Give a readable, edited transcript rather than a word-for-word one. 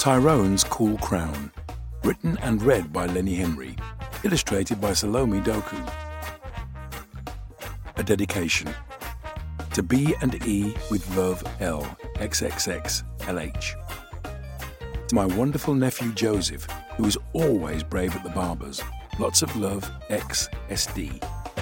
Tyrone's Cool Crown. Written and read by Lenny Henry. Illustrated by Salome Doku. A dedication. To B and E with love, L, XXX, LH. To my wonderful nephew Joseph, who is always brave at the barbers. Lots of love, X, SD.